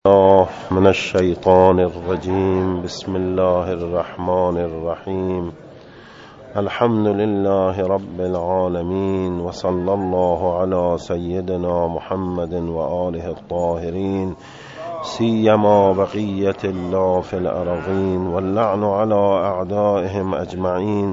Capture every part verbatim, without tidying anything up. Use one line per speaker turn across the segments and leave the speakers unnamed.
الله من الشیطان الرجیم. بسم الله الرحمن الرحیم. الحمد لله رب العالمین و صلی الله علی سیدنا محمد و آله الطاهرین سیما بقیت الله فی الارضین واللعن علی اعدائهم اجمعین.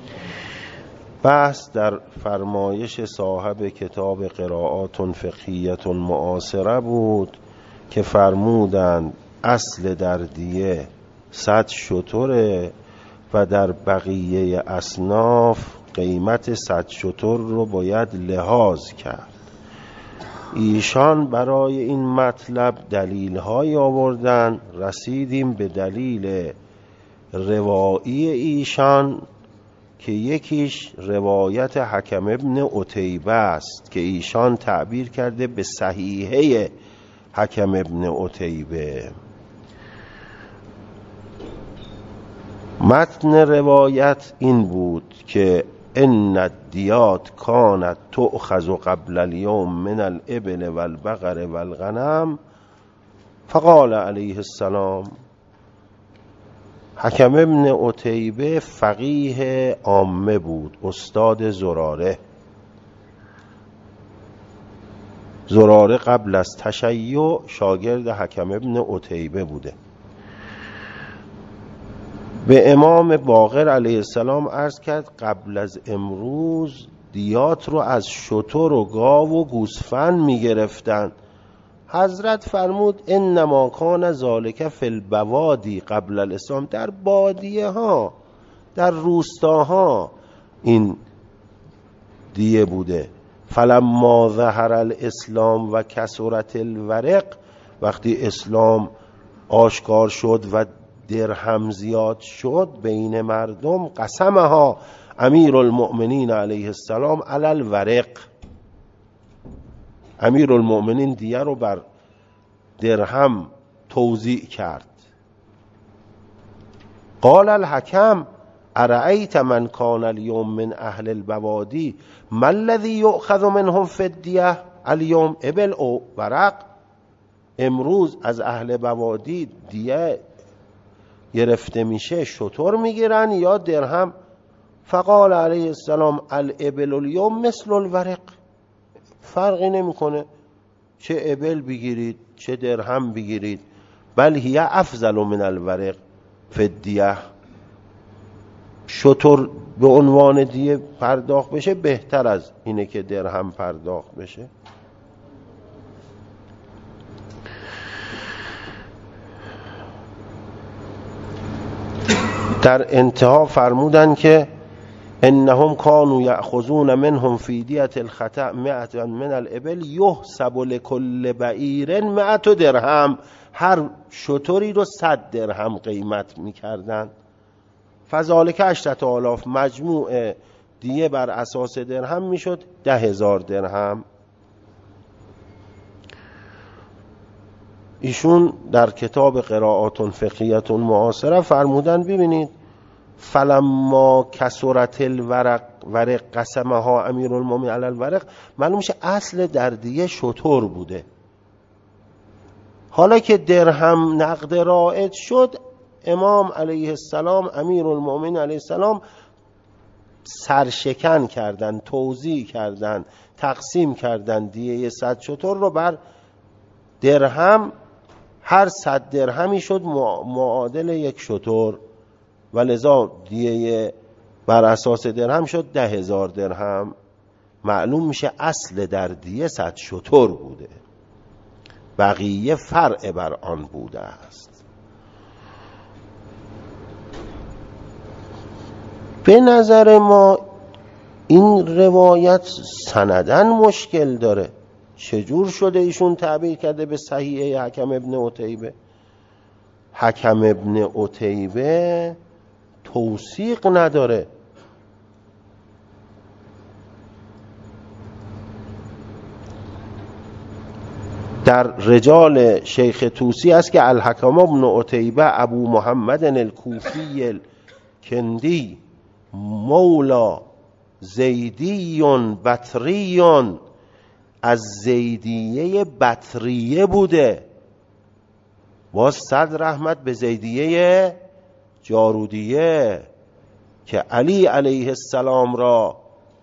بحث در فرمایش صاحب کتاب قرائات فقهیة معاصره بود که فرمودند اصل در دیه صد شتره و در بقیه اصناف قیمت صد شتر رو باید لحاظ کرد. ایشان برای این مطلب دلیل های آوردن. رسیدیم به دلیل روایی ایشان که یکیش روایت حکم ابن عتیبه است که ایشان تعبیر کرده به صحیحه حکم ابن عتیبه. متن روایت این بود که ان الدیات کانت تؤخذ قبل اليوم من الابل والبقر والغنم فقال علیه السلام. حکم ابن عتیبه فقیه عامه بود، استاد زراره. زراره قبل از تشیع شاگرد حکم ابن عتیبه بوده. به امام باقر علیه السلام عرض کرد قبل از امروز دیات رو از شتر و گاو و گوسفند می گرفتن. حضرت فرمود انما کان ذالک فی البوادی قبل الاسلام، در بادیه ها در روستاها این دیه بوده. فلما ظهر الاسلام و کثرت الورق، وقتی اسلام آشکار شد و درهم زیاد شد بین مردم، قسمها امیر المؤمنین علیه السلام علی الورق. امیر المؤمنین دیه رو بر درهم توزیع کرد. قال الحکم ارأیت من کان اليوم من اهل البوادی ما الذی یؤخذ منهم فی الدیه اليوم ابل او ورق. امروز از اهل بوادی دیه گرفته میشه شتر میگیرن یا درهم؟ فقال علیه السلام الابل اليوم مثل الورق. فرقی نمیکنه چه ابل بگیرید چه درهم بگیرید، بل هی افضل من الورق فی الدیه. شتر به عنوان دیه پرداخت بشه بهتر از اینه که درهم پرداخت بشه. در انتها فرمودن که انهم كانوا یأخذون منهم فی دیة الخطأ مئة من الابل یحسب لكل بعیر مئة درهم. هر شتری رو صد درهم قیمت میکردن. فذالک عشرة آلاف، مجموع دیه بر اساس درهم میشد ده هزار درهم. ایشون در کتاب قرائات فقهیة معاصره فرمودن ببینید فلما کثرت الورق ورق قسمها امیر المؤمنین علی الورق، معلوم میشه اصل در دیه شتر بوده. حالا که درهم نقد رایج شد، امام علیه السلام امیر المؤمنین علیه السلام سرشکن کردن، توزیع کردن، تقسیم کردن دیه صد شتر رو بر درهم. هر صد درهمی شد معادل یک شتر و لذا دیه بر اساس درهم شد ده هزار درهم. معلوم میشه اصل در دیه صد شتر بوده، بقیه فرع بر آن بوده است. به نظر ما این روایت سندن مشکل داره. چجور شده ایشون تعبیر کرده به صحیحه حکم ابن عتیبه؟ حکم ابن عتیبه توثیق نداره. در رجال شیخ طوسی است که الحکم ابن عتیبه ابو محمد الکوفی الکندی مولا زیدی بطری، از زیدیه بطریه بوده. باز صد رحمت به زیدیه جارودیه که علی علیه السلام را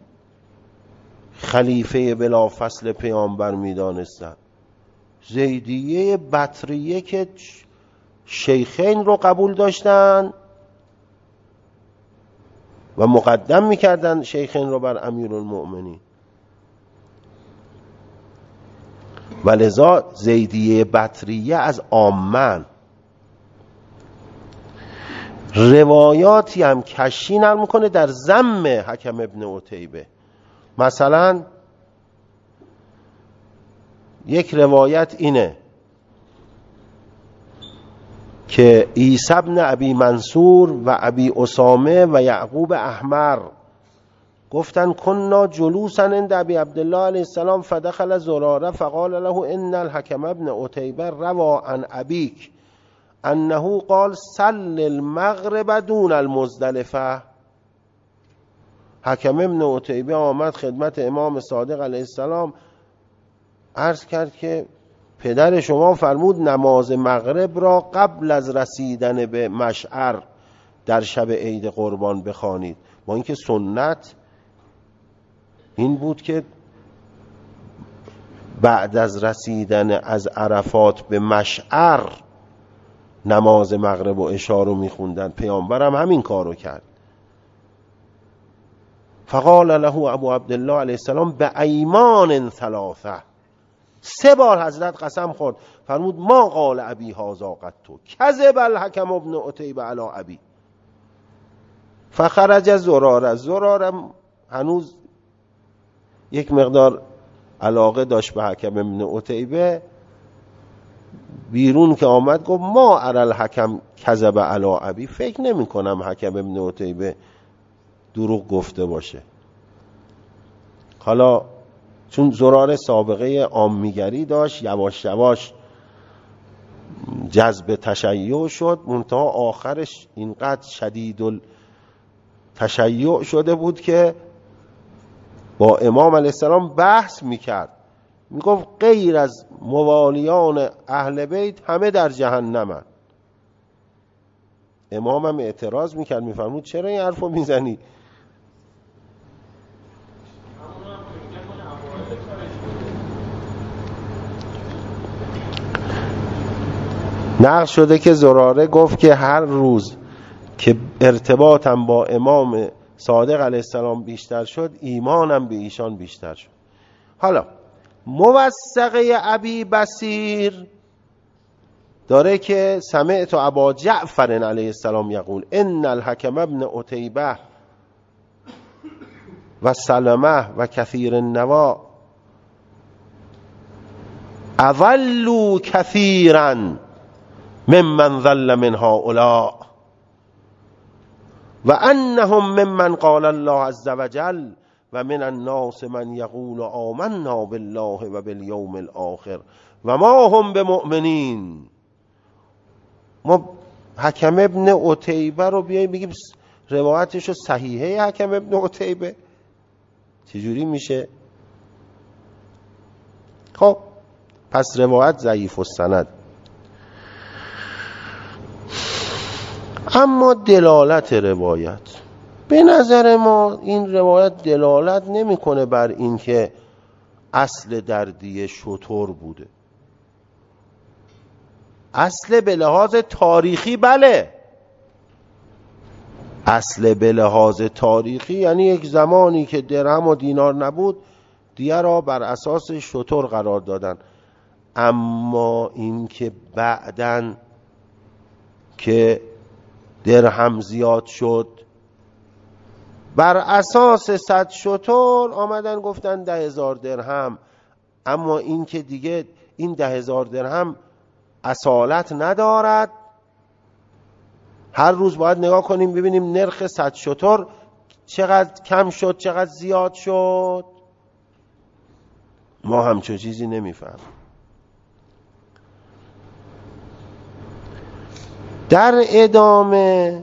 خلیفه بلافصل پیامبر می دانستن. زیدیه بطریه که شیخین رو قبول داشتن و مقدم می کردن شیخین رو بر امیرالمؤمنین، و لذا زیدیه بطریه از عامن. روایاتی هم کشی نقل میکنه در ذم حکم ابن عتیبه. مثلا یک روایت اینه که عیسی بن ابی منصور و ابی اسامه و یعقوب احمر گفتن کنا جلوسا عند ابی عبدالله علیه السلام فدخل زراره فقال له ان الحکم ابن عتیبه روى عن ابیک انه قال صل المغرب دون المزدلفه. حکم ابن عتیبه آمد خدمت امام صادق علیه السلام، عرض کرد که پدر شما فرمود نماز مغرب را قبل از رسیدن به مشعر در شب عید قربان بخوانید. با اینکه سنت این بود که بعد از رسیدن از عرفات به مشعر نماز مغرب و عشا رو میخوندن، پیامبر هم همین کار رو کرد. فقال له ابو عبدالله علیه السلام به ایمان ثلاثه، سه بار حضرت قسم خورد، فرمود ما قال ابی هذا قط کذب الحکم ابن عتیبه علی ابی. فخرج زراره، زراره هنوز یک مقدار علاقه داشت به حکم ابن عتیبه، بیرون که آمد گفت ما اری الحکم کذب علی ابی، فکر نمی کنم حکم ابن عتیبه دروغ گفته باشه. حالا چون زراره سابقه عامیگری داشت، یواش یواش جذب تشیع شد، منتها آخرش اینقدر شدید التشیع شده بود که با امام علیه السلام بحث میکرد، میگفت غیر از موالیان اهل بیت همه در جهنمن. امام هم اعتراض میکرد، میفرمود چرا این حرفو میزنی؟ نقل شده که زراره گفت که هر روز که ارتباطم با امام صادق علیه السلام بیشتر شد، ایمانم به ایشان بیشتر شد. حالا موثقه ابی بصیر داره که سمعت ابا جعفر علیه السلام یقول ان الحکم ابن عتیبه و سلمه و کثیر النوا اضلوا کثیرا ممن ضل من هؤلاء و انهم ممن قال الله عز وجل و من الناس من یقول آمنا بالله و بالیوم الاخر و ما هم بمؤمنین. ما حکم ابن عتیبه رو بیاییم بگیم روایتش صحیحه حکم ابن عتیبه، چجوری میشه؟ خب پس روایت ضعیف السند. اما دلالت روایت، به نظر ما این روایت دلالت نمیکنه بر این که اصل دردی شتر بوده. اصل به لحاظ تاریخی بله، اصل به لحاظ تاریخی یعنی یک زمانی که درهم و دینار نبود دیگه را بر اساس شتر قرار دادن. اما این که بعدن که درهم زیاد شد بر اساس صد شتر آمدن گفتن ده هزار درهم، اما این که دیگه این ده هزار درهم اصالت ندارد، هر روز باید نگاه کنیم ببینیم نرخ صد شتر چقدر کم شد چقدر زیاد شد، ما همچون چیزی نمیفهم. در ادامه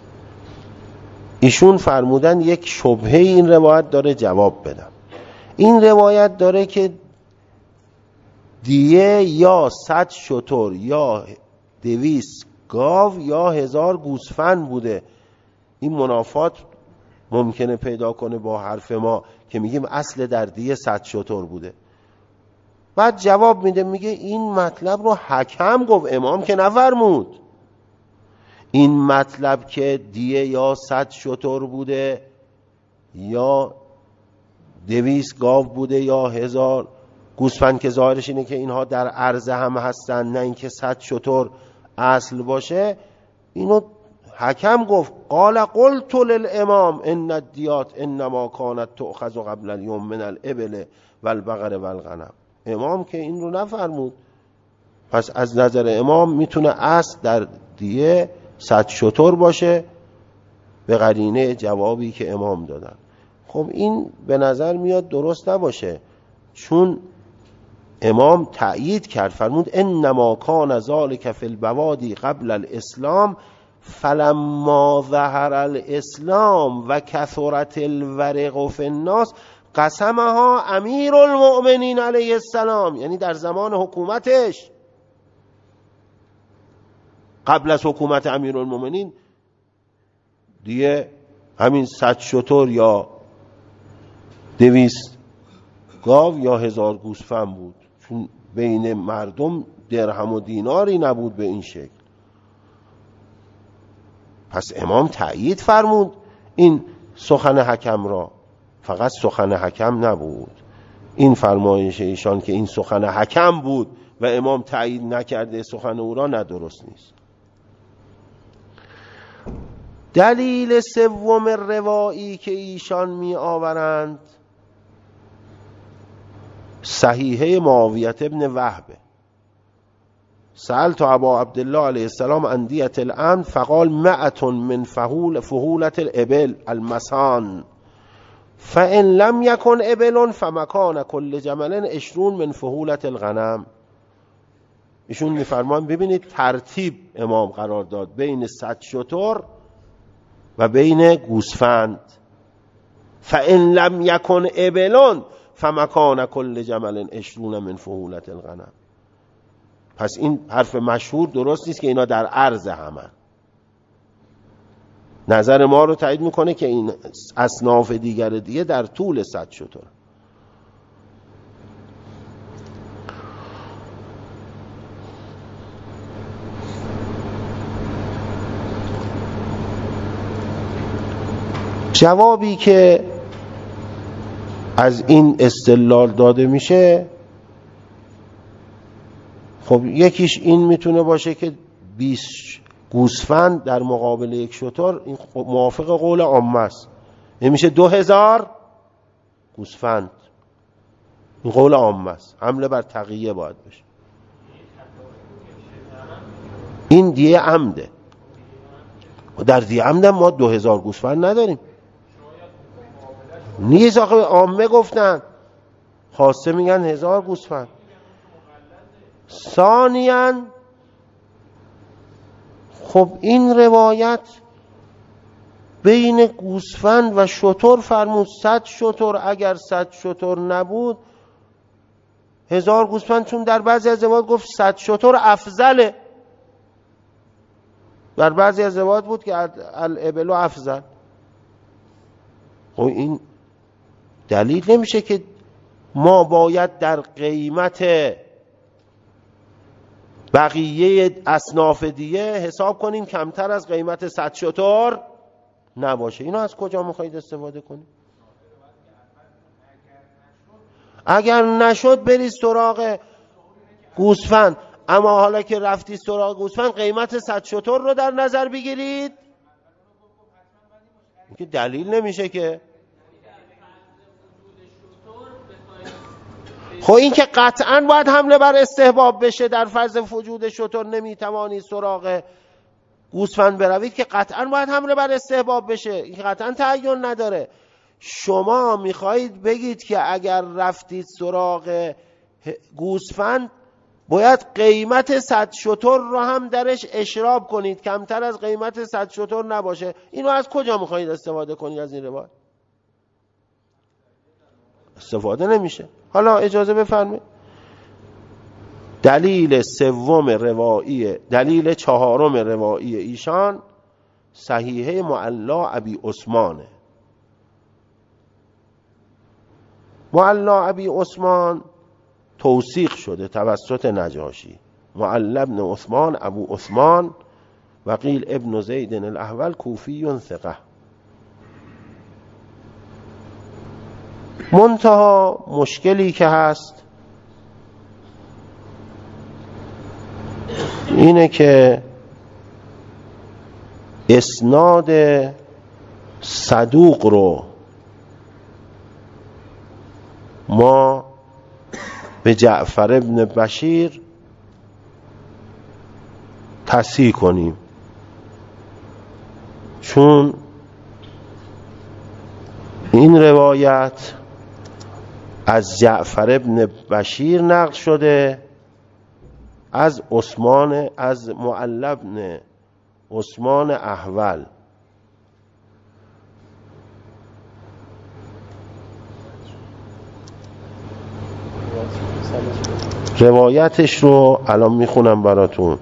ایشون فرمودن یک شبهه این روایت داره جواب بدم. این روایت داره که دیه یا صد شتر یا دویست گاو یا هزار گوسفند بوده. این منافات ممکنه پیدا کنه با حرف ما که میگیم اصل در دیه صد شتر بوده. بعد جواب میده میگه این مطلب رو حکم گفت، امام که نفرمود. این مطلب که دیه یا صد شتر بوده یا دویست گاو بوده یا هزار گوسفند که ظاهرش اینه که اینها در عرض هم هستن، نه اینکه صد شتر اصل باشه، اینو حکم گفت. قال قلت للامام ان الدیات انما كانت تؤخذ قبل اليوم من الابل والبقر والغنم. امام که این رو نفرمود، پس از نظر امام میتونه اصل در دیه صد شتر باشه به قرینه جوابی که امام دادن. خب این به نظر میاد درست نباشه، چون امام تأیید کرد، فرمود انما کان ذلک فی البوادی قبل الاسلام فلما ظهر الاسلام و کثرت الورق فی الناس قسمها امیر المؤمنین علیه السلام. یعنی در زمان حکومتش، قبل از حکومت امیر المؤمنین، دیگه همین صد شتر یا دویست گاو یا هزار گوسفند بود، چون بین مردم درهم و دیناری نبود به این شکل. پس امام تأیید فرمود این سخن حکم را، فقط سخن حکم نبود. این فرمایش ایشان که این سخن حکم بود و امام تأیید نکرده سخن او را، نه درست نیست. دلیل سوم روایی که ایشان می آورند صحیحه معاویه ابن وهب. سألت ابا عبدالله علیه السلام عن دیة العمد فقال مئة من فهول فهولة الابل المسان فإن لم يكن ابل فمکان كل جمل عشرون من فهولة الغنم. ایشون میفرمان ببینید ترتیب امام قرار داد بین صد شتر و بین گوسفند. فإن لم يكن ابل فمکان كل جمل عشرون من فهولة الغنم. پس این حرف مشهور درست نیست که اینا در عرض همن. نظر ما رو تایید میکنه که این اصناف دیگر دیگه در طول صد شتر. جوابی که از این استدلال داده میشه، خب یکیش این میتونه باشه که بیست گوسفند در مقابل یک شتر، این موافق قول عامه است، این میشه دو هزار گوسفند. این قول عامه است، حمله بر تقیه باید بشه. این دیه عمده، در دیه عمده ما دو هزار گوسفند نداریم. نیست آخه عامه گفتن، خاصه میگن هزار گوسفند. ثانیاً خب این روایت بین گوسفند و شتر فرمود. صد شتر، اگر صد شتر نبود هزار گوسفند، چون در بعضی از روایات گفت صد شتر افضله، در بعضی از روایات بود که الابل افضل. خب این دلیل نمیشه که ما باید در قیمت بقیه اصناف دیگه حساب کنیم کمتر از قیمت صد شتر نباشه. اینو از کجا میخواید استفاده کنیم؟ اگر نشد برید سراغ گوسفند، اما حالا که رفتی سراغ گوسفند قیمت صد شتر رو در نظر بگیرید. که دلیل نمیشه که. خب این که قطعاً باید حمله بر استحباب بشه، در فرض وجود شتر نمیتوانی سراغ گوسفند بروید، که قطعاً باید حمله بر استحباب بشه، این قطعاً تعین نداره. شما میخواهید بگید که اگر رفتید سراغ گوسفند باید قیمت صد شتر رو هم درش اشراب کنید، کمتر از قیمت صد شتر نباشه. اینو از کجا میخواهید استفاده کنید از این روایت؟ استفاده نمیشه. حالا اجازه بفرمایید دلیل سوم روایی دلیل چهارم روایی ایشان صحیحه معلا ابی عثمانه. معلا ابی عثمان توثیق شده توسط نجاشی. معلا ابن عثمان ابو عثمان و قیل ابن زید الاحول کوفی ثقه. منتها مشکلی که هست اینه که اسناد صدوق رو ما به جعفر ابن بشیر تصحیح کنیم، چون این روایت از جعفر ابن بشیر نقل شده از عثمان از معلا ابن عثمان احول. روایتش رو الان میخونم براتون.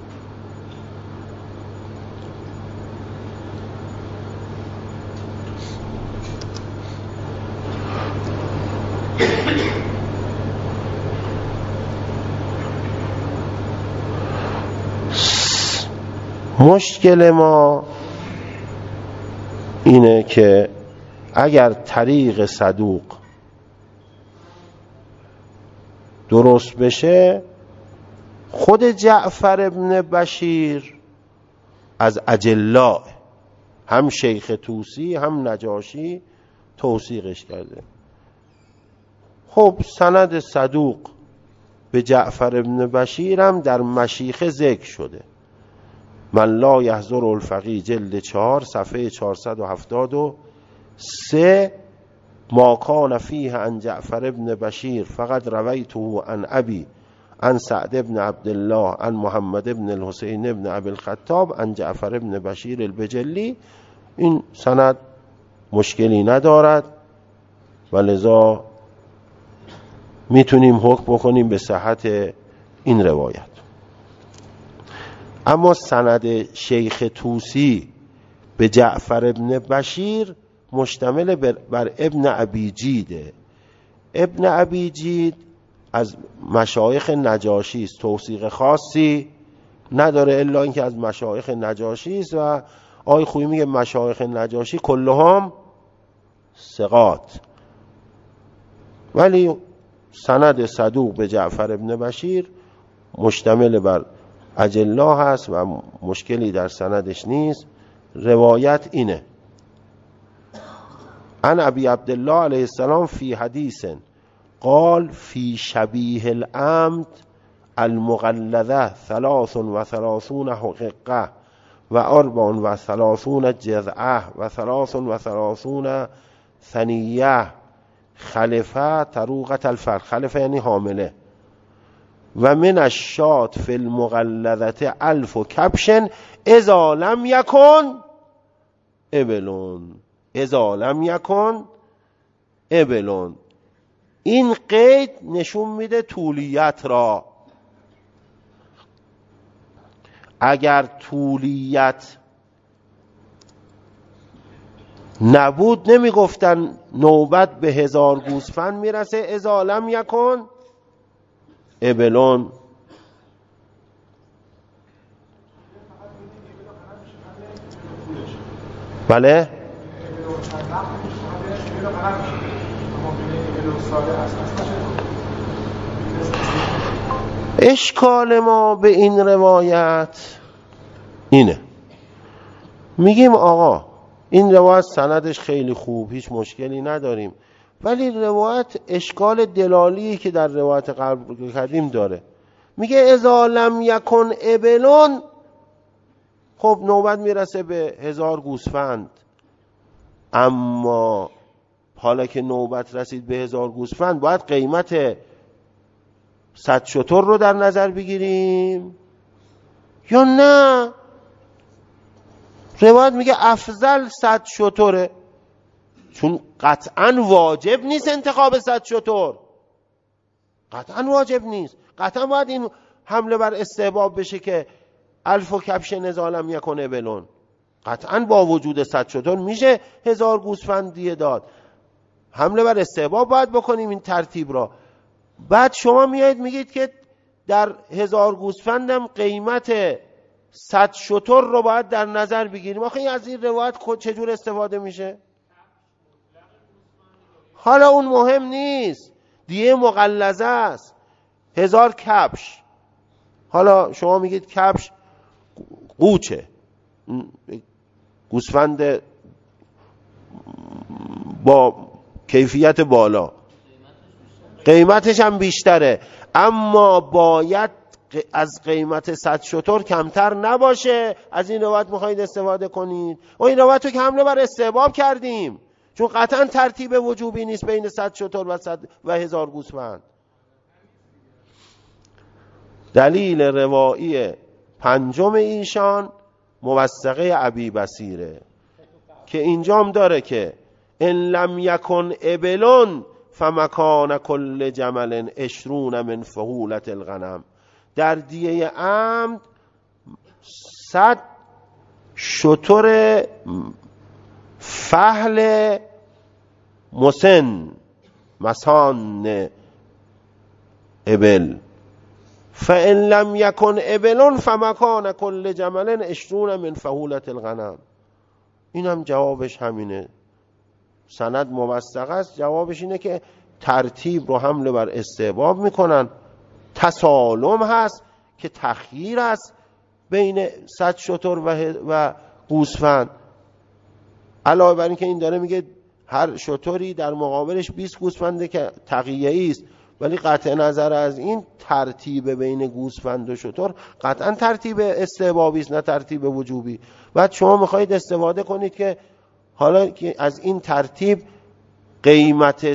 مشکل ما اینه که اگر طریق صدوق درست بشه، خود جعفر ابن بشیر از اجلاء، هم شیخ طوسی هم نجاشی توثیقش کرده. خب سند صدوق به جعفر ابن بشیر هم در مشیخه ذکر شده. من لا یحضر الفقیه جلد چهار صفحه چهارصد و هفتاد و سه ما کان فیه عن جعفر ابن بشیر فقط رویته عن ابی عن سعد ابن عبدالله عن محمد ابن الحسین ابن ابی الخطاب عن جعفر ابن بشیر البجلی. این سند مشکلی ندارد و لذا میتونیم حکم بکنیم به صحت این روایت. اما سند شیخ طوسی به جعفر ابن بشیر مشتمل بر ابن ابی جیده. ابن ابی جید از مشایخ نجاشی است، توثیق خاصی نداره الا اینکه از مشایخ نجاشی است و آقای خویی میگه مشایخ نجاشی کلهم ثقات. ولی سند صدوق به جعفر ابن بشیر مشتمل بر اجلا هست و مشکلی در سندش نیست. روایت اینه: عن ابی عبدالله علیه السلام فی حدیث قال فی شبیه العمد المغلظه ثلاث و ثلاثون حقیقه و اربع و ثلاثون جزعه و ثلاث و ثلاثون ثنیه خلفه تروقت الفرد. خلفه یعنی حامله. و من الشات فی المغلظه الف و کبشن اذا لم یکن ابلون. اذا لم یکن ابلون. این قید نشون میده طولیت را. اگر طولیت نبود نمیگفتن نوبت به هزار گوسفند میرسه اذا لم یکن ابلون. بله اشکال ما به این روایت اینه، میگیم آقا این روایت سندش خیلی خوب، هیچ مشکلی نداریم، ولی روایت اشکال دلالی که در روایت قبل کردیم داره. میگه اذا لم یکن ابلون، خب نوبت میرسه به هزار گوسفند، اما حالا که نوبت رسید به هزار گوسفند باید قیمت صد شتر رو در نظر بگیریم یا نه؟ روایت میگه افضل صد شتره، چون قطعا واجب نیست انتخاب صد شتر. قطعا واجب نیست. قطعا باید این حمله بر استحباب بشه که الف و کبش نزالم یکنه بلون. قطعا با وجود صد شتر میشه هزار گوسفند دیه داد. حمله بر استحباب باید بکنیم این ترتیب را. بعد شما میایید میگید که در هزار گوسفندم قیمت صد شتر رو باید در نظر بگیریم. آخه این از این روایت چجور استفاده میشه؟ حالا اون مهم نیست، دیه مغلظه است. هزار کبش، حالا شما میگید کبش قوچه، گوسفند با کیفیت بالا، قیمتش هم بیشتره، اما باید از قیمت صد شتر کمتر نباشه. از این روایت میخواید استفاده کنید و این روایت رو که حمله بر استحباب کردیم، چون قطعا ترتیب وجوبی نیست بین صد شتر و صد و هزار گوسفند. دلیل روایی پنجم ایشان موثقه ابی بصیره که اینجام داره که ان لم یکن ابلون فمکان کل جمل عشرون من فهولت الغنم. در دیه عمد صد شتر فحل مسن مسان ابل، فان لم یکن ابلون فمکان کل جمل عشرون من فهولت الغنم. این هم جوابش همینه، سند موثق است. جوابش اینه که ترتیب رو حمله بر استحباب میکنن. تسالم هست که تخییر است بین صد شتر و, و گوسفند. علاوه بر این که این داره میگه هر شتری در مقابلش بیست گوسفنده که تقیه‌ای است، ولی قطع نظر از این ترتیب بین گوسفند و شتر قطعا ترتیب استحبابی است نه ترتیب وجوبی. بعد شما میخواهید استفاده کنید که حالا که از این ترتیب قیمت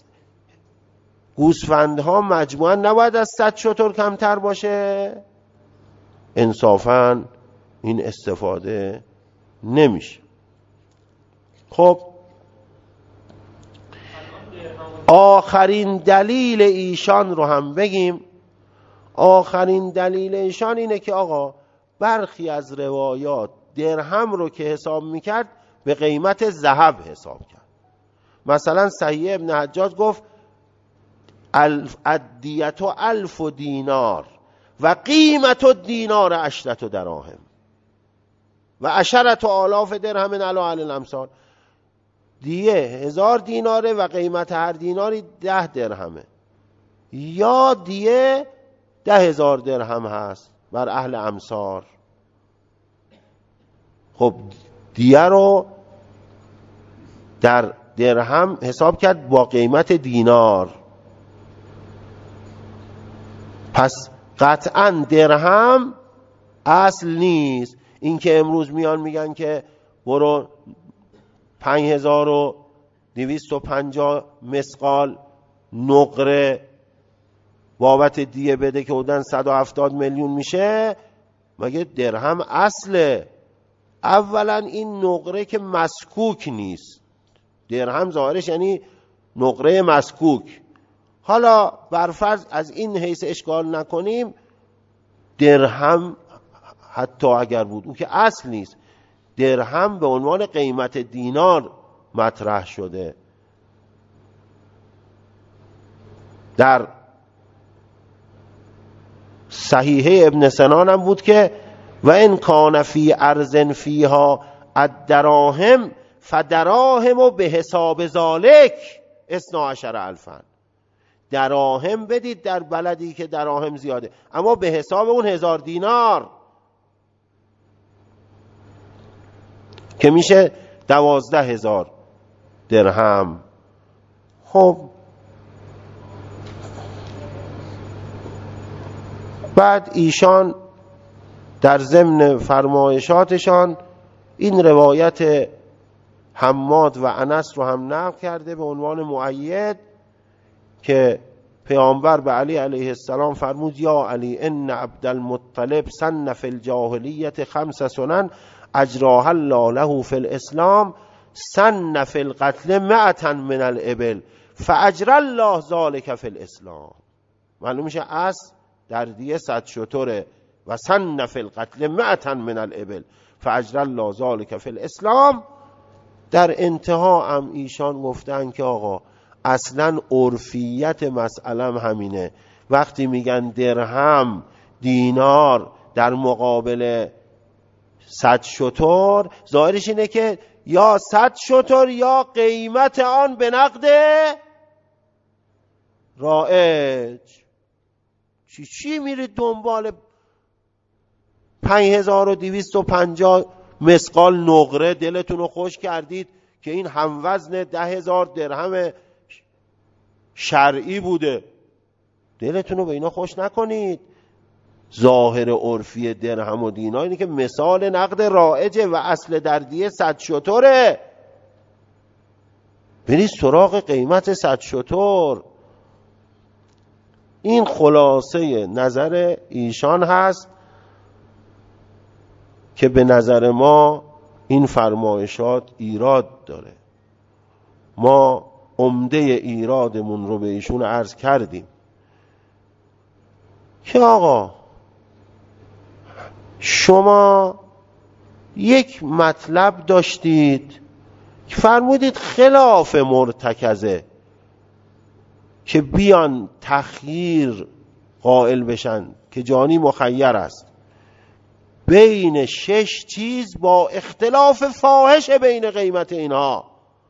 گوسفندها مجموعاً نباید از صد شتر کمتر باشه. انصافاً این استفاده نمیشه. خب آخرین دلیل ایشان رو هم بگیم. آخرین دلیل ایشان اینه که آقا برخی از روایات درهم رو که حساب میکرد به قیمت ذهب حساب کرد. مثلا صحیح ابن حجاج گفت الف الدیت الف و دینار و قیمت الدینار عشرت دراهم و عشرت آلاف درهم علی الامثال. دیه هزار دیناره و قیمت هر دیناری ده درهمه، یا دیه ده هزار درهم هست بر اهل امصار. خب دیه رو در درهم حساب کرد با قیمت دینار. پس قطعا درهم اصل نیست. این که امروز میان میگن که برو پنج هزار و دویست و پنجاه مسقال نقره بابت دیه بده که بودن صد و هفتاد میلیون میشه، مگه درهم اصله؟ اولا این نقره که مسکوک نیست، درهم ظاهرش یعنی نقره مسکوک. حالا برفرض از این حیث اشکال نکنیم، درهم حتی اگر بود او که اصل نیست، درهم به عنوان قیمت دینار مطرح شده. در صحیحه ابن سنان هم بود که و ان کان فی ارض فیها الدراهم فدراهم و به حساب ذالک اثنا عشر الفا. دراهم بدید در بلدی که دراهم زیاده، اما به حساب اون هزار دینار که میشه دوازده هزار درهم. خب بعد ایشان در ضمن فرمایشاتشان این روایت حماد و انس رو هم نقل کرده به عنوان مؤید که پیامبر به علی علیه السلام فرمود یا علی ان عبدالمطلب سن فی الجاهلیت خمس سنن اجراها الله له فی الاسلام سن فی القتل مئتا من الابل فاجرى الله ذلك فی الاسلام. معلوم میشه اصل در دیه صد شتره و سن فی القتل مئتا من الابل فاجر الله ذلک فی الاسلام. در انتها هم ایشان گفتن که آقا اصلا عرفیت مسئله همینه، وقتی میگن درهم دینار در مقابل صد شتر، ظاهرش اینه که یا صد شتر یا قیمت آن به نقد رایج. چی چی میرید دنبال پنج هزار و دویست و پنجاه مسقال نقره؟ دلتون رو خوش کردید که این هموزن ده هزار درهم شرعی بوده، دلتون رو به اینا خوش نکنید. ظاهر عرفی درهم و دینار اینه که مثال نقد رایجه و اصل در دیه صد شتره، برید سراغ قیمت صد شتر. این خلاصه نظر ایشان هست که به نظر ما این فرمایشات ایراد داره. ما عمده ایرادمون رو به ایشون عرض کردیم که آقا شما یک مطلب داشتید که فرمودید خلاف مرتکزه که بیان تخییر قائل بشن که جانی مخیر است بین شش چیز با اختلاف فاحش بین قیمت اینها.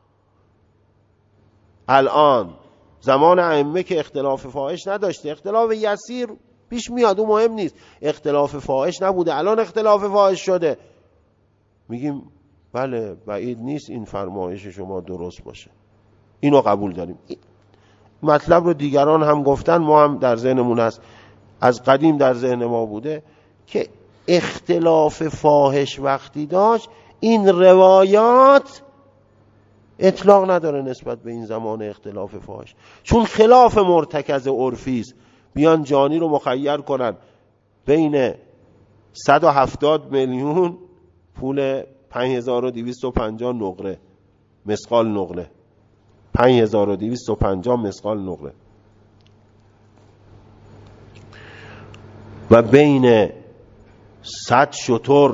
الان زمان ائمه که اختلاف فاحش نداشته، اختلاف یسیر پیش میاد، اون مهم نیست، اختلاف فاحش نبوده، الان اختلاف فاحش شده، میگیم بله بعید نیست این فرمایش شما درست باشه، اینو قبول داریم. مطلب رو دیگران هم گفتن، ما هم در ذهنمون هست، از قدیم در ذهن ما بوده که اختلاف فاحش وقتی داشت این روایات اطلاق نداره نسبت به این زمان اختلاف فاحش، چون خلاف مرتکز عرفی است. بیان جانی رو مخیر کنن بین صد و هفتاد میلیون پول پنج هزار و دویست و پنجاه نقره مسقال نقره، پنج هزار و دویست و پنجاه مسقال نقره، و بین صد شتر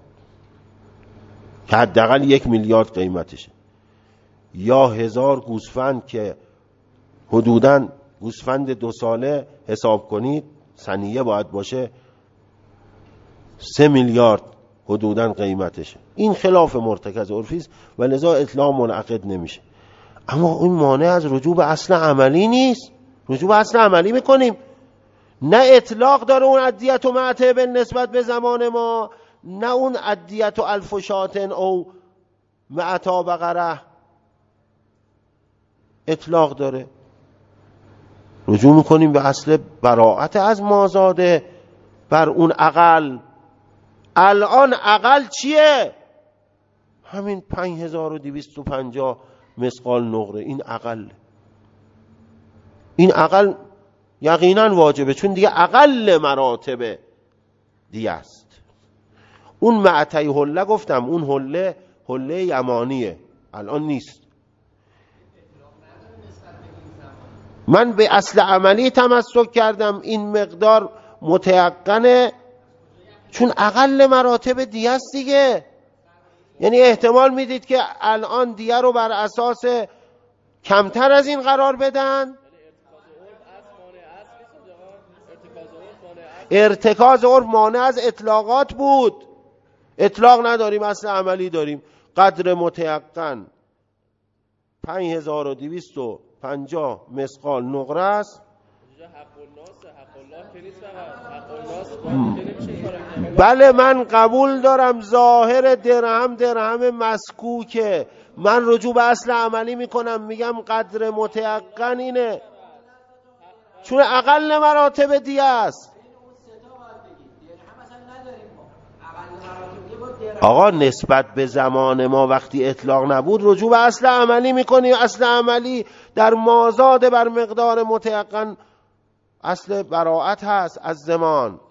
که حداقل یک میلیارد قیمتشه، یا هزار گوسفند که حدوداً گوسفند دو ساله حساب کنید سنیه باید باشه سه میلیارد حدوداً قیمتشه. این خلاف مرتکز عرفی است و لذا اطلاق منعقد نمیشه. اما این مانع از رجوع به اصل عملی نیست. رجوع به اصل عملی میکنیم، نه اطلاق داره اون عدیت و معته به نسبت به زمان ما، نه اون عدیت و الف و شاتن او معتا بقره اطلاق داره. رجوع میکنیم به اصل براعت از مازاده بر اون اقل. الان اقل چیه؟ همین پنج هزار و دویست و پنجاه مسقال نقره، این اقل. این اقل یقینا واجبه، چون دیگه اقل مراتب دیگه است. اون معتی حله گفتم، اون حله حله یمانیه، الان نیست. من به اصل عملی تمسک کردم، این مقدار متیقنه چون اقل مراتب دیگه است دیگه. یعنی احتمال میدید که الان دیگه رو بر اساس کمتر از این قرار بدن. ارتکاز عرف مانع از اطلاقات بود، اطلاق نداریم، اصل عملی داریم. قدر متیقن پنج هزار و دویست و پنجاه مسقال نقره است. بله من قبول دارم ظاهر درهم درهم مسکوکه، من رجوع به اصل عملی میکنم، میگم قدر متیقن اینه چون اقل مراتب دیگه است. آقا نسبت به زمان ما وقتی اطلاق نبود رجوع به اصل عملی میکنی. اصل عملی در مازاد بر مقدار متیقن اصل براعت هست از زمان.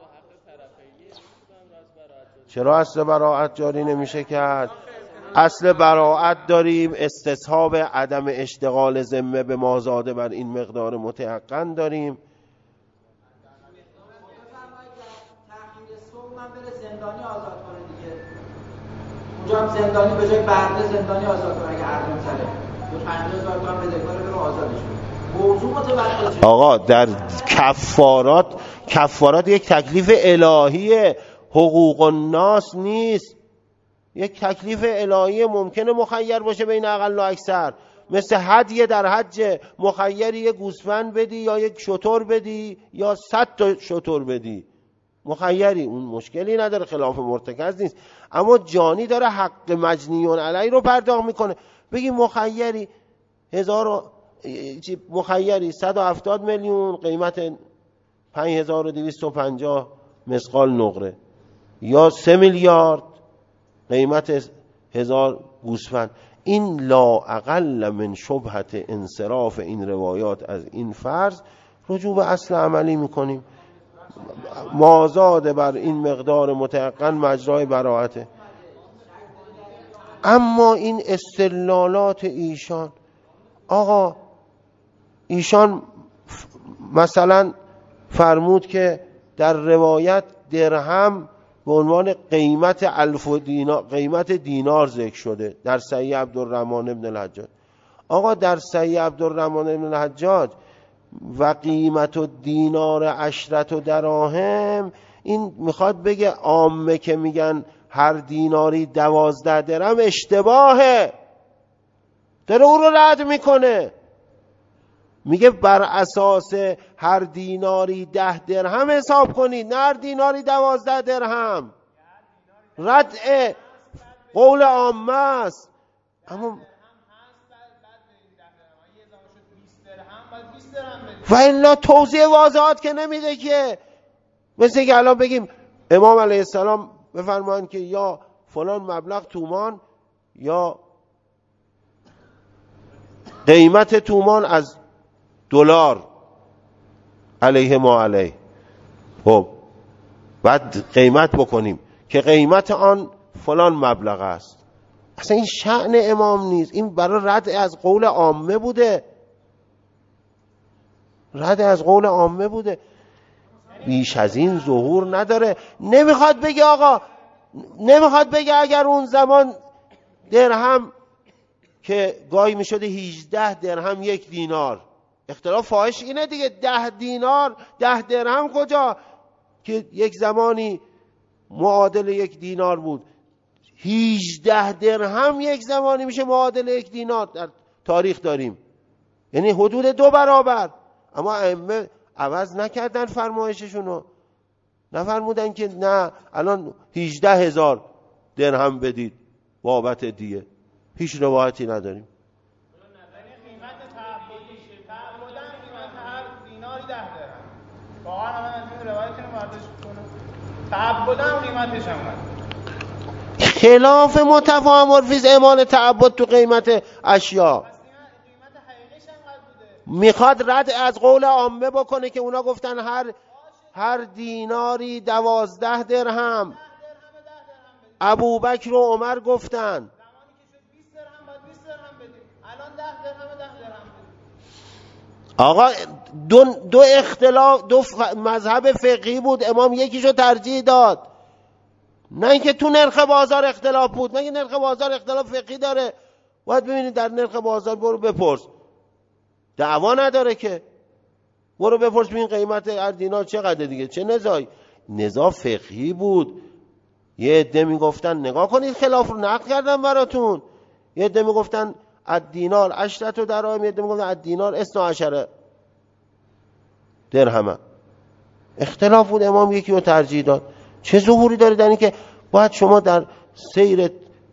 چرا اصل براعت جاری نمیشه کرد؟ اصل براعت داریم، استصحاب عدم اشتغال ذمه به مازاد بر این مقدار متیقن داریم.
آزاد کنه دیگه. اونجا هم زندانی به جای برده زندانی آزاد کنه اگه ارزان تره. دو پنجاه هزار تومان بدهکاره بره آزادش کنه. موضوع متوقف.
آقا در کفارات کفارات یک تکلیف الهیه، حقوق الناس نیست. یک تکلیف الهی ممکنه مخیر باشه بین اقل و اکثر، مثل هدیه در حج مخیری یک گوسفند بدی یا یک شتر بدی یا صد تا شتر بدی، مخیری، اون مشکلی نداره، خلاف مرتکز نیست. اما جانی داره حق مجنیون علی رو پرداخت میکنه. بگی مخیری هزار مخیری صد و هفتاد میلیون قیمت پنج هزار و دویست و پنجاه مثقال نقره، یا سه میلیارد قیمت هزار گوسفند. این لا اقل من شبهت انصراف این روایات از این فرض رجوع به اصل عملی میکنیم. مازاد بر این مقدار متيقن مجرای براءته. اما این استدلالات ایشان، آقا ایشان مثلا فرمود که در روایت درهم به عنوان قیمت الف و دینار، قیمت دینار ذکر شده در صحیح عبدالرحمن ابن الحجاج. آقا در صحیح عبدالرحمن ابن الحجاج و قیمت و دینار عشرت و دراهم، این میخواد بگه عامه که میگن هر دیناری دوازده درهم اشتباهه، داره اون رو رد میکنه، میگه بر اساس هر دیناری ده درهم حساب کنید، نه هر دیناری دوازده درهم. رد قول عامه است. اما و الا توضیح واضحات که نمیده که، مثل که الان بگیم امام علیه السلام بفرمایند که یا فلان مبلغ تومان یا قیمت تومان از دلار علیه ما علیه، خب بعد قیمت بکنیم که قیمت آن فلان مبلغ است. اصلا این شأن امام نیست، این برای رد از قول عامه بوده، رد از قول عامه بوده، بیش از این ظهور نداره. نمیخواد بگه آقا، نمیخواد بگه اگر اون زمان درهم که گاهی میشده هجده درهم یک دینار، اختلاف فاحش اینه دیگه، ده دینار ده درهم کجا که یک زمانی معادل یک دینار بود، هجده درهم یک زمانی میشه معادل یک دینار در تاریخ داریم، یعنی حدود دو برابر. اما ائمه عوض نکردن فرمایششونو، نفرمودن که نه الان هجده هزار درهم بدید بابت دیه، هیچ روایتی نداریم.
تعبدم قیمتش هم
خلاف متفاهم عرفی اعمال تعبد تو قیمت اشیا. میخواد رد از قول عامه بکنه که اونا گفتن هر هر دیناری دوازده درهم، ابوبکر و عمر گفتن آقا دو, دو اختلاف، دو مذهب فقهی بود، امام یکیشو ترجیح داد، نه اینکه تو نرخ بازار اختلاف بود. مگه نرخ بازار اختلاف فقهی داره؟ باید ببینید در نرخ بازار برو بپرس، دعوا نداره که، برو بپرس ببین قیمت هر دینار چقدر دیگه، چه نزاعی. نزاع فقهی بود. یه عده میگفتن نگاه کنید خلاف رو نقل کردم براتون، یه عده میگفتن الدینار عشرت و دراهم، یه عده میگفتن الدینار اثنا عشر درهم. اختلاف بود، امام یکی رو ترجیح داد. چه ظهوری داره در این که باید شما در سیر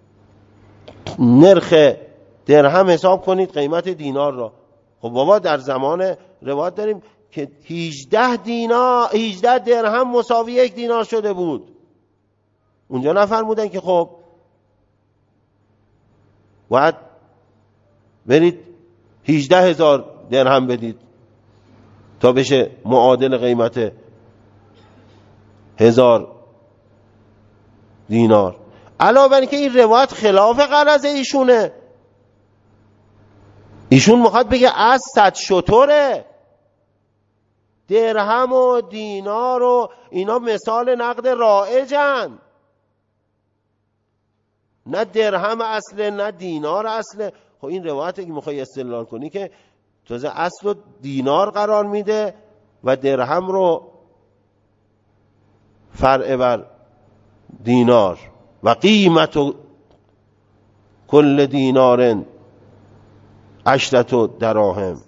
نرخ درهم حساب کنید قیمت دینار را؟ خب بابا در زمان روایت داریم که هجده دینار هجده درهم مساوی یک دینار شده بود. اونجا نفرمودن که خب باید برید هجده هزار درهم بدید تا بشه معادل قیمت هزار دینار. علاوه بر اینکه این روایت خلاف غرض ایشونه، ایشون میخواد بگه از صد شتره، درهم و دینار و اینا مثال نقد رایجن، نه درهم اصله نه دینار اصله. خب این روایتی که میخوای استدلال کنی که تازه اصل رو دینار قرار میده و درهم رو فرع بر دینار و قیمت و کل دینار عشرت دراهم.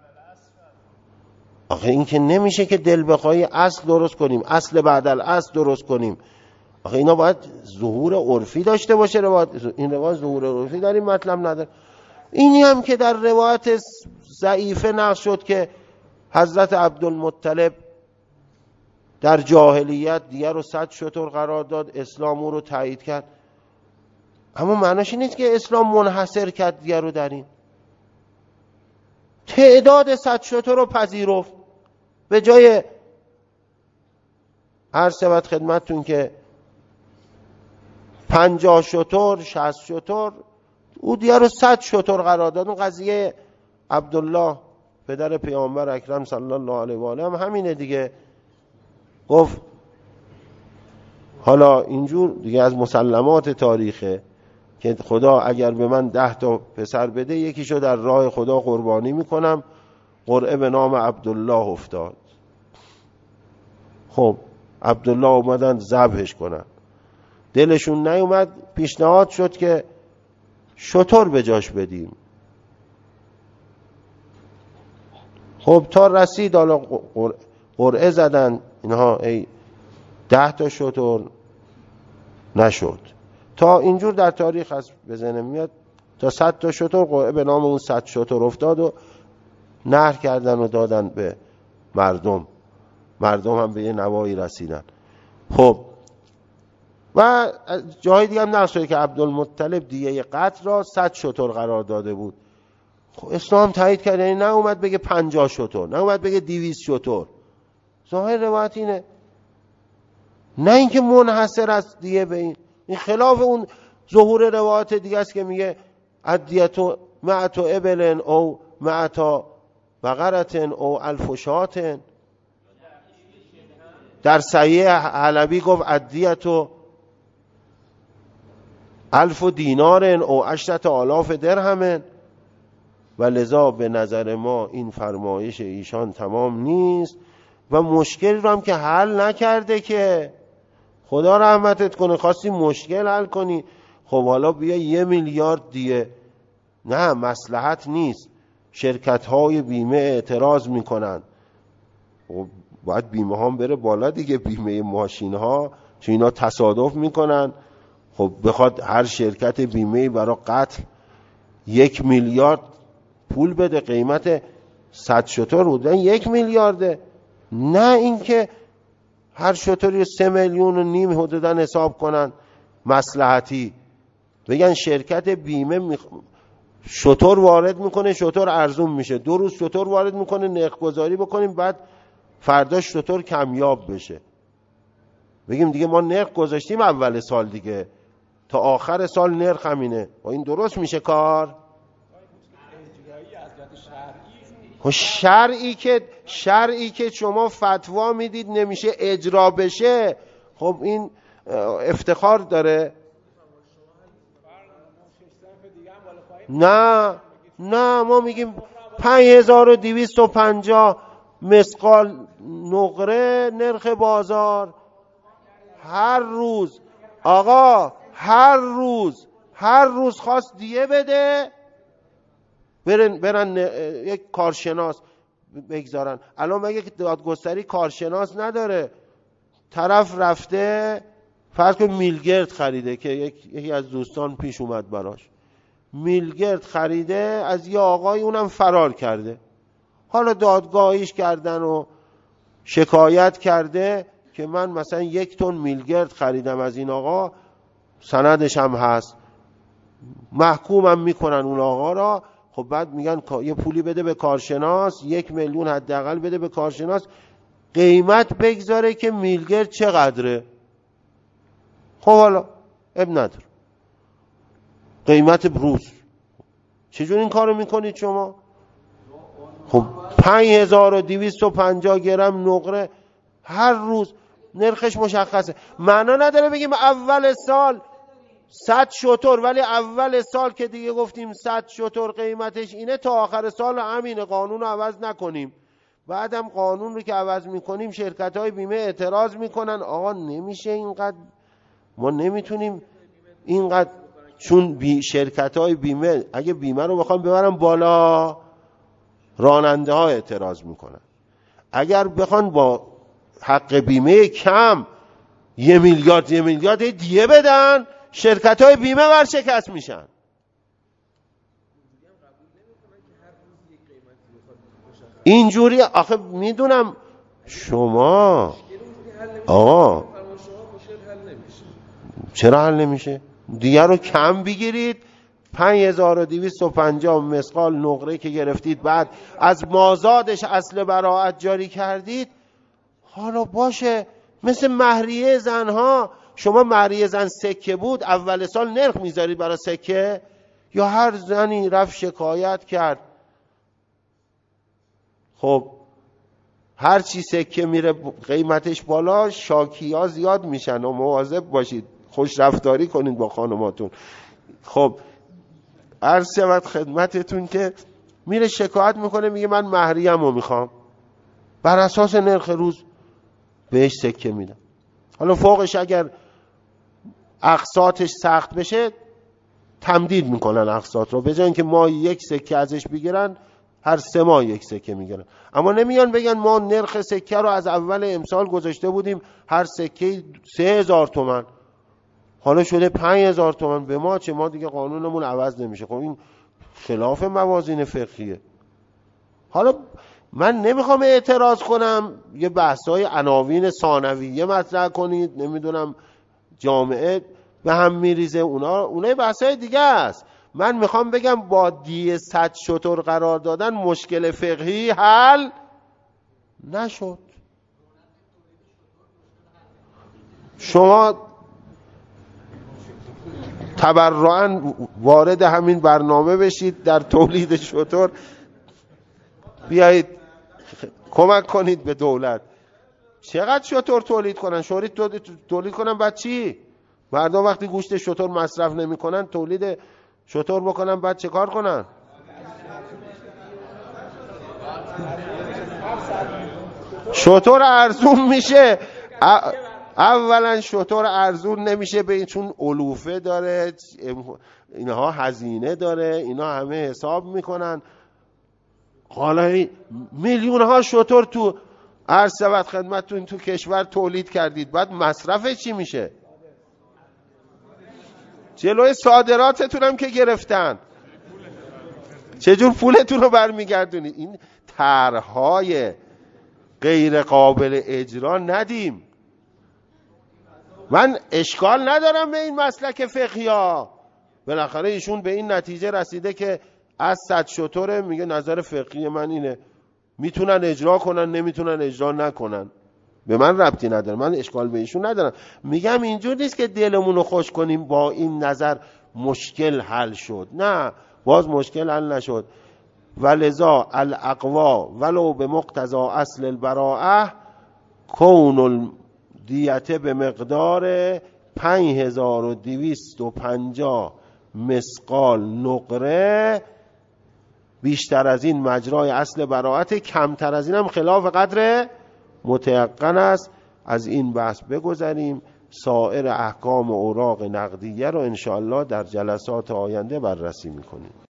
آخه این که نمیشه که دل بخوای اصل درست کنیم، اصل بعد الاصل درست کنیم. آخه اینا باید ظهور عرفی داشته باشه. روایت این روایت ظهور عرفی در این مطلب نداره. اینی هم که در روایت ضعیفه نقل شد که حضرت عبدالمطلب در جاهلیت دیگر رو صد شتر قرار داد، اسلام او رو تایید کرد، اما معناش این نیست که اسلام منحصر کرد دیگر رو در این. تعداد صد شتر رو پذیرفت. به جای هر سبت خدمتتون که پنجاه شتر شصت شتر او دیگر رو صد شتر قرار داد. اون قضیه عبدالله پدر پیامبر اکرم صلی الله علیه و آله هم همینه دیگه. گفت حالا اینجور دیگه از مسلمات تاریخه که خدا اگر به من ده تا پسر بده یکیشو در راه خدا قربانی میکنم. قرعه به نام عبدالله افتاد. خب عبدالله اومدن ذبحش کنن، دلشون نیومد، پیشنهاد شد که شتر به جاش بدیم. خب تا رسید حالا قرعه زدن اینها ای ده تا شتر، نشد. تا اینجور در تاریخ از بزنه میاد تا صد تا شتر قرعه به نام اون صد شتر افتاد و نهر کردن و دادن به مردم. مردم هم به یه نوایی رسیدن. خب و جای دیگه هم نقل شده که عبدالمطلب دیگه قتل را صد شتر قرار داده بود. خب اسلام تایید کرد، یعنی نه اومد بگه پنجاه شتر، نه اومد بگه دویست شتر. ظاهر روایت اینه، نه اینکه منحصر است دیگه به این. این خلاف اون ظهور روایت دیگه است که میگه ادیتو معتو ابلن او معتا بقرتن او الفشاتن. در صحیح حلبی گفت ادیتو الف دینارن او عشرت آلاف درهمن. و لذا به نظر ما این فرمایش ایشان تمام نیست و مشکل رو هم که حل نکرده که خدا رحمتت کنه. خواستی مشکل حل کنی، خب حالا بیا یه میلیارد دیگه. نه، مصلحت نیست. شرکت های بیمه اعتراض میکنن. خب باید بیمه ها بره بالا دیگه، بیمه ماشین ها، چون اینا تصادف میکنن. خب بخواد هر شرکت بیمه برای قتل یک میلیارد پول بده، قیمت صد شتر بودن یک میلیارده. نه اینکه هر شتری سه میلیون و نیم حدوداً حساب کنن مصلحتی، بگن شرکت بیمه میخ... شتر وارد میکنه، شتر ارزون میشه، دو روز شتر وارد میکنه، نرخ گذاری بکنیم، بعد فرداش شتر کمیاب بشه. بگیم دیگه ما نرخ گذاشتیم اول سال دیگه، تا آخر سال نرخ همینه. و این درست میشه کار؟ شرعی که شرعی که شما فتوا میدید نمیشه اجرا بشه، خب این افتخار داره؟ نه نه، ما میگیم پنج هزار و دویست و پنجاه مسقال نقره نرخ بازار. هر روز آقا هر روز هر روز خواست دیه بده، برن, برن یک کارشناس بگذارن. الان مگه دادگستری کارشناس نداره؟ طرف رفته فرض کن میلگرد خریده که یک، یکی از دوستان پیش اومد براش، میلگرد خریده از یه آقای، اونم فرار کرده. حالا دادگاهیش کردن و شکایت کرده که من مثلا یک تن میلگرد خریدم از این آقا، سندش هم هست، محکومم میکنن اون آقا را. خب بعد میگن یه پولی بده به کارشناس، یک میلیون حداقل بده به کارشناس، قیمت بگذاره که میلگرد چقدره. خب حالا اب نداره، قیمت بروز. چجور این کارو میکنید شما؟ خب پنج هزار و دویست و پنجاه گرم نقره هر روز نرخش مشخصه. معنا نداره بگیم اول سال صد شتر، ولی اول سال که دیگه گفتیم صد شتر قیمتش اینه، تا آخر سال همین قانون رو عوض نکنیم. بعدم قانون رو که عوض میکنیم شرکت های بیمه اعتراض میکنن، آقا نمیشه اینقدر، ما نمیتونیم اینقدر، چون بی شرکت های بیمه اگه بیمه رو بخوام ببرن بالا راننده ها اعتراض میکنن، اگر بخوان با حق بیمه کم یه میلیارد یه میلیارد دیگه بدن شرکت های بیمه ورشکست میشن. اینجوری آخه میدونم شما آقا چرا حل نمیشه؟ دیگه رو کم بگیرید، پنج هزار و دویست و پنجاه مسقال نقره که گرفتید بعد از مازادش اصل براعت جاری کردید، حالا باشه. مثل مهریه زنها، شما مهریه زن سکه بود اول سال نرخ میذارید برای سکه، یا هر زنی رفت شکایت کرد، خب هر چی سکه میره قیمتش بالا شاکی ها زیاد میشن و مواظب باشید، خوش رفتاری کنید با خانماتون. خب عرض شود خدمتتون که میره شکایت میکنه، میگه من مهریم رو میخوام، بر اساس نرخ روز بهش سکه میدم. حالا فوقش اگر اقساطش سخت بشه تمدید میکنن اقساط رو، به جای اینکه ما یک سکه ازش بگیرن هر سه ماه یک سکه میگیرن. اما نمیان بگن ما نرخ سکه رو از اول امسال گذاشته بودیم هر سکه سه هزار تومن، حالا شده پنج هزار تومن، به ما چه، ما دیگه قانونمون عوض نمیشه. خب این خلاف موازین فقهیه. حالا من نمیخوام اعتراض کنم، یه بحثای عناوین ثانویه مطرح کنید، نمیدونم جامعه به هم میریزه، اونا اونای بحثای دیگه است. من میخوام بگم با دیه صد شتر قرار دادن مشکل فقهی حل نشد. شما تبرعاً وارد همین برنامه بشید، در تولید شتر بیایید کمک کنید به دولت. چقدر شتر تولید کنن؟ شوری تولید کنن بعد چی؟ مردم وقتی گوشت شتر مصرف نمی کنن تولید شتر بکنن بعد چه کار کنن؟ شتر ارزون میشه. اولا شتر ارزون نمیشه به این چون علوفه داره، اینها هزینه داره، اینا همه حساب میکنن. حالا میلیون ها شتر تو عرض شود خدمتتون تو کشور تولید کردید، بعد مصرف چی میشه؟ جلوی صادراتتون هم که گرفتن، چجور پولتون رو برمیگردونید؟ این طرحهای غیر قابل اجرا ندیم. من اشکال ندارم به این مسلک فقهیا، بالاخره ایشون به این نتیجه رسیده که از صد شتره، میگه نظر فقهی من اینه، میتونن اجرا کنن نمیتونن اجرا نکنن، به من ربطی نداره، من اشکال به ایشون ندارم. میگم اینجور نیست که دلمون رو خوش کنیم با این نظر مشکل حل شد، نه، باز مشکل حل نشد. ولذا الاقوا ولو به مقتضی اصل البراءه کون الدیته به مقدار پنج هزار و دویست و پنجاه مسقال نقره، بیشتر از این مجرای اصل براءت، کمتر از این هم خلاف قدر متیقن است. از این بحث بگذاریم، سایر احکام و اوراق نقدیه رو انشاءالله در جلسات آینده بررسی میکنیم.